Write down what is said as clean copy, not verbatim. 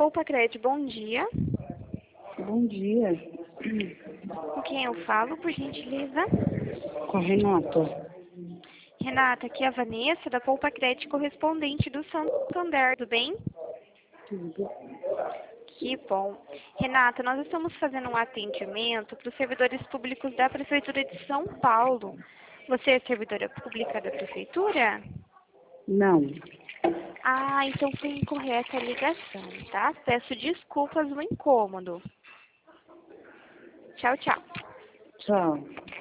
Poupa-Crédito, bom dia. Bom dia. Com quem eu falo, por gentileza? Com a Renata. Renata, aqui é a Vanessa, da Poupa-Crédito, correspondente do Santander, tudo bem? Tudo. Que bom. Renata, nós estamos fazendo um atendimento para os servidores públicos da Prefeitura de São Paulo. Você é servidora pública da Prefeitura? Não. Ah, então foi incorreta a ligação, tá? Peço desculpas no incômodo. Tchau, tchau. Tchau.